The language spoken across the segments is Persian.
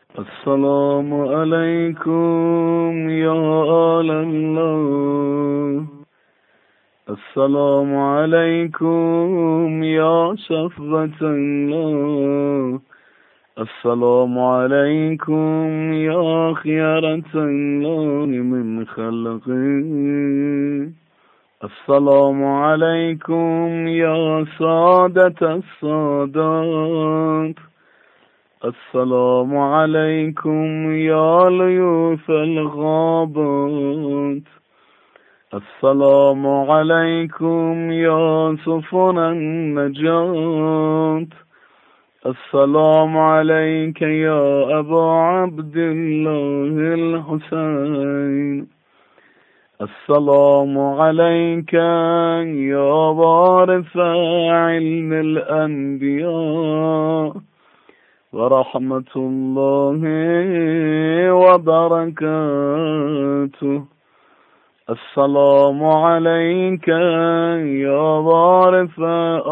السلام عليكم يا آل الله. السلام عليكم يا صفوة الله. السلام عليكم يا خيرة الله من خلقه. السلام عليكم يا سادة السادات. السلام عليكم يا ليوث الغابات. السلام عليكم يا سفن النجاة. السلام عليك يا أبا عبد الله الحسين. السلام عليك يا وارث علم الأنبياء ورحمة الله وبركاته. السلام عليك يا وارث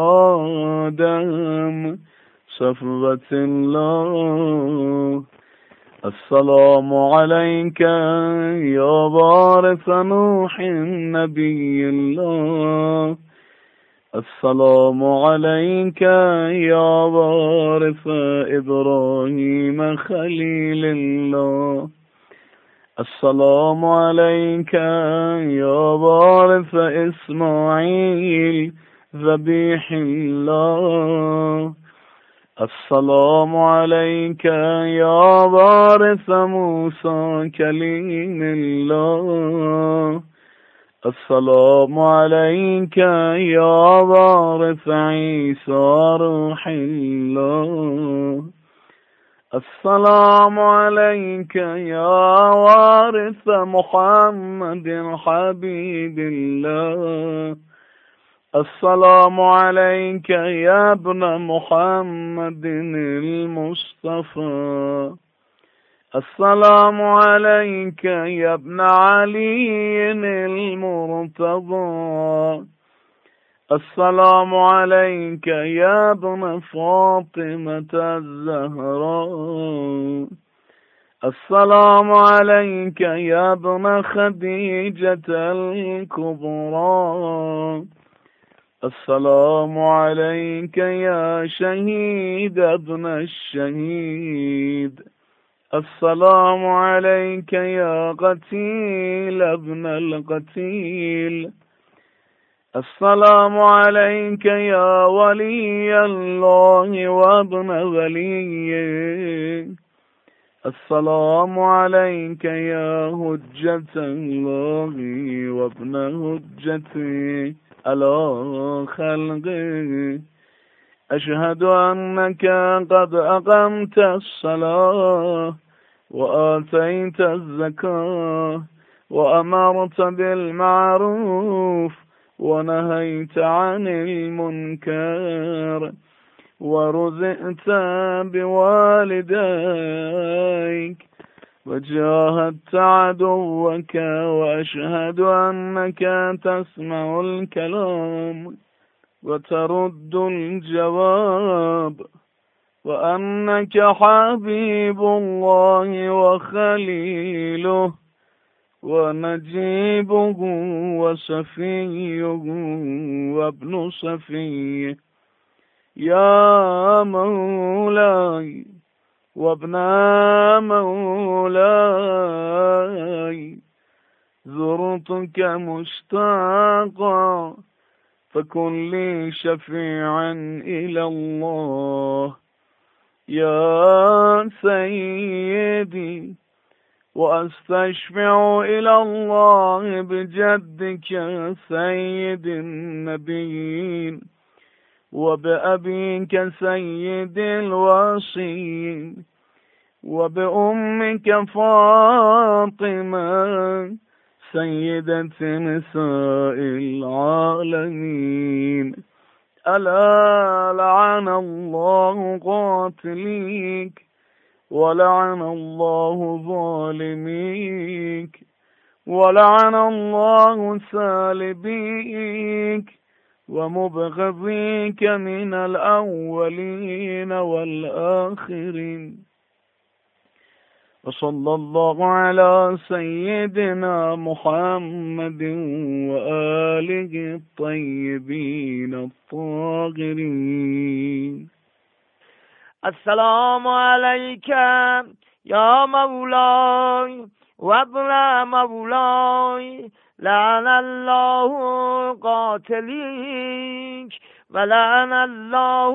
آدم صفوة الله. السلام عليك يا وارث نوح نبي الله. السلام عليك يا وارث إبراهيم خليل الله. السلام عليك يا وارث إسماعيل ذبيح الله. السلام عليك يا وارث موسى كليم الله. السلام عليك يا وارث عيسى روح الله. السلام عليك يا وارث محمد حبيب الله. السلام عليك يا ابن محمد المصطفى. السلام عليك يا ابن علي المرتضى. السلام عليك يا ابن فاطمة الزهراء. السلام عليك يا ابن خديجة الكبرى. السلام عليك يا شهيد ابن الشهيد. السلام عليك يا قتيل ابن القتيل. السلام عليك يا ولي الله وابن وليه. السلام عليك يا هجة الله وابن هجته على خلقه. أشهد أنك قد أقمت الصلاة وآتيت الزكاة وأمرت بالمعروف ونهيت عن المنكر ورزقت بوالديك وجاهدت عدوك. وأشهد أنك تسمع الكلام وترد الجواب وأنك حبيب الله وخليله ونجيبه وصفيه وابن صفيه. يا مولاي وابن مولاي زرتك مشتاقا فكن لي شفيعا إلى الله. يا سيدي وأستشفع إلى الله بجدك سيد النبيين وبأبيك سيد الوصيين وبأمك فاطمة سيدة نساء العالمين. ألا لعن الله قاتليك ولعن الله ظالميك ولعن الله سالبيك ومبغضيك من الأولين والآخرين. وصلى الله على سيدنا محمد وآله الطيبين الطاهرين. السلام عليك يا مولاي وابن مولاي، لعن الله قاتليك ولعن الله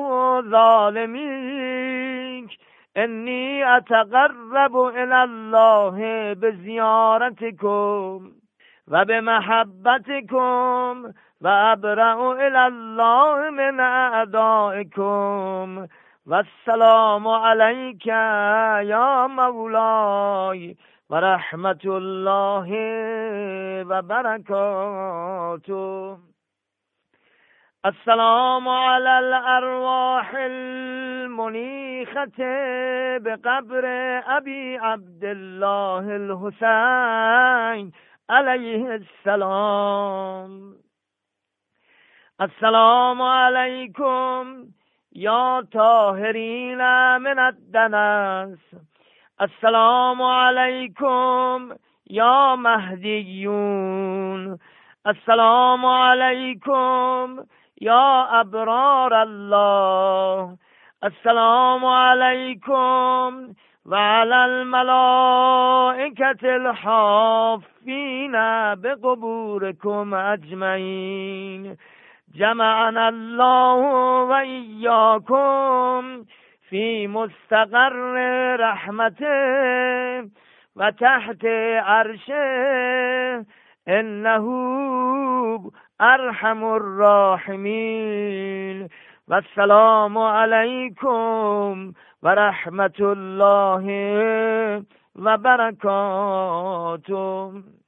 ظالميك. إني أتقرب إلى الله بزيارتكم وبمحبتكم وأبرأ إلى الله من أعدائكم. والسلام عليك يا مولاي ورحمة الله وبركاته. السلام على الأرواح المنيخة بقبر أبي عبد الله الحسين عليه السلام. السلام عليكم يا طاهرين من الدنس. السلام عليكم يا مهديون. السلام عليكم يا أبرار الله. السلام عليكم وعلى الملائكة الحافين بقبوركم أجمعين. جمعنا الله وإياكم في مستقر رحمته وتحت عرشه، إنه أرحم الراحمين. والسلام عليكم ورحمة الله وبركاته.